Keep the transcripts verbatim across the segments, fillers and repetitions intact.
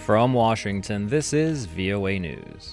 From Washington, this is V O A News.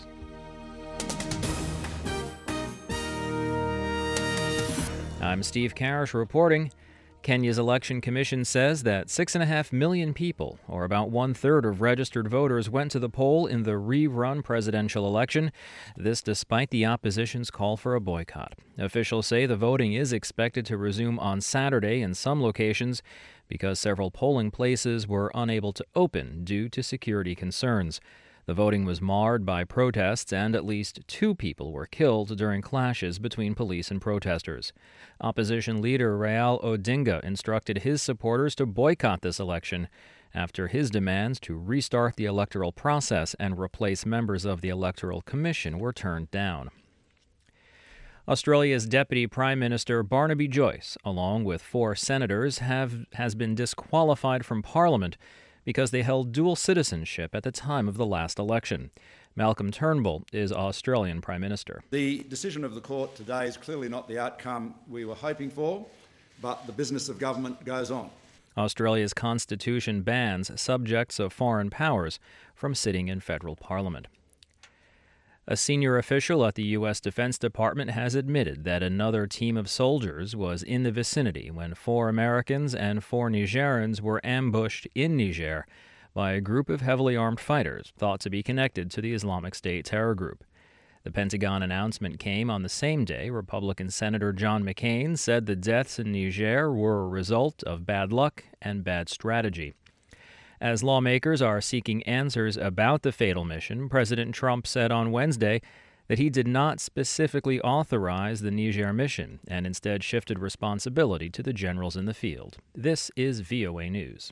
I'm Steve Karish reporting. Kenya's Election Commission says that six point five million people, or about one-third of registered voters, went to the poll in the rerun presidential election. This despite the opposition's call for a boycott. Officials say the voting is expected to resume on Saturday in some locations because several polling places were unable to open due to security concerns. The voting was marred by protests, and at least two people were killed during clashes between police and protesters. Opposition leader Raila Odinga instructed his supporters to boycott this election after his demands to restart the electoral process and replace members of the Electoral Commission were turned down. Australia's Deputy Prime Minister Barnaby Joyce, along with four senators, have has been disqualified from Parliament because they held dual citizenship at the time of the last election. Malcolm Turnbull is Australian Prime Minister. The decision of the court today is clearly not the outcome we were hoping for, but the business of government goes on. Australia's constitution bans subjects of foreign powers from sitting in federal parliament. A senior official at the U S Defense Department has admitted that another team of soldiers was in the vicinity when four Americans and four Nigerians were ambushed in Niger by a group of heavily armed fighters thought to be connected to the Islamic State terror group. The Pentagon announcement came on the same day. Republican Senator John McCain said the deaths in Niger were a result of bad luck and bad strategy. As lawmakers are seeking answers about the fatal mission, President Trump said on Wednesday that he did not specifically authorize the Niger mission and instead shifted responsibility to the generals in the field. This is V O A News.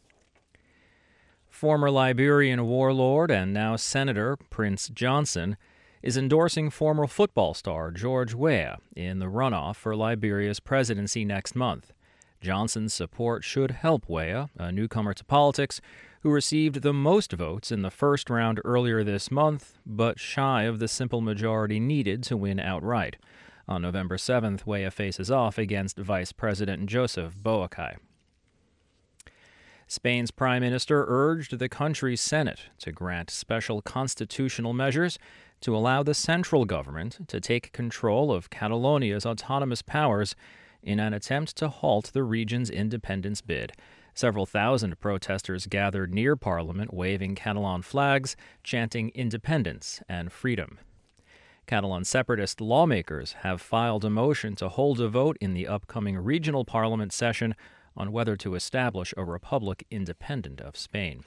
Former Liberian warlord and now Senator Prince Johnson is endorsing former football star George Weah in the runoff for Liberia's presidency next month. Johnson's support should help Weah, a newcomer to politics, who received the most votes in the first round earlier this month, but shy of the simple majority needed to win outright. On November seventh, Weah faces off against Vice President Joseph Boakai. Spain's prime minister urged the country's Senate to grant special constitutional measures to allow the central government to take control of Catalonia's autonomous powers in an attempt to halt the region's independence bid. Several thousand protesters gathered near Parliament waving Catalan flags, chanting independence and freedom. Catalan separatist lawmakers have filed a motion to hold a vote in the upcoming regional parliament session on whether to establish a republic independent of Spain.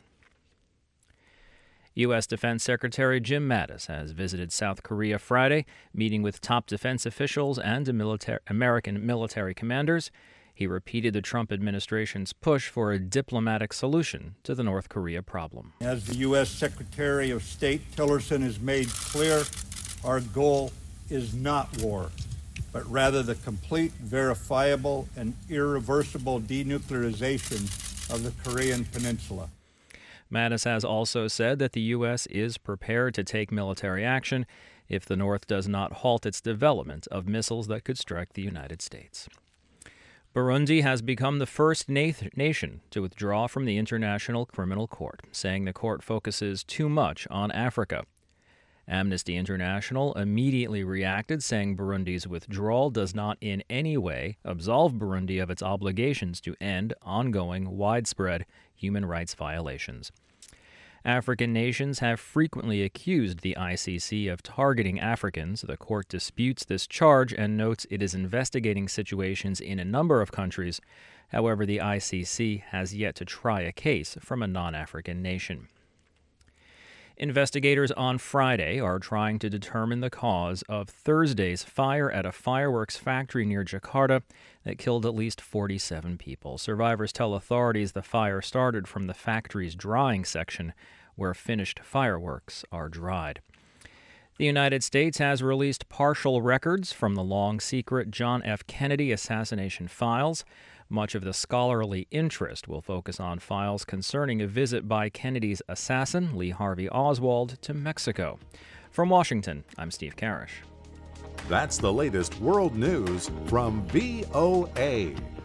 U S Defense Secretary Jim Mattis has visited South Korea Friday, meeting with top defense officials and military, American military commanders. He repeated the Trump administration's push for a diplomatic solution to the North Korea problem. As the U S Secretary of State Tillerson has made clear, our goal is not war, but rather the complete, verifiable, and irreversible denuclearization of the Korean Peninsula. Mattis has also said that the U S is prepared to take military action if the North does not halt its development of missiles that could strike the United States. Burundi has become the first na- nation to withdraw from the International Criminal Court, saying the court focuses too much on Africa. Amnesty International immediately reacted, saying Burundi's withdrawal does not in any way absolve Burundi of its obligations to end ongoing, widespread human rights violations. African nations have frequently accused the I C C of targeting Africans. The court disputes this charge and notes it is investigating situations in a number of countries. However, the I C C has yet to try a case from a non-African nation. Investigators on Friday are trying to determine the cause of Thursday's fire at a fireworks factory near Jakarta that killed at least forty-seven people. Survivors tell authorities the fire started from the factory's drying section, where finished fireworks are dried. The United States has released partial records from the long-secret John F. Kennedy assassination files. Much of the scholarly interest will focus on files concerning a visit by Kennedy's assassin, Lee Harvey Oswald, to Mexico. From Washington, I'm Steve Karish. That's the latest world news from V O A.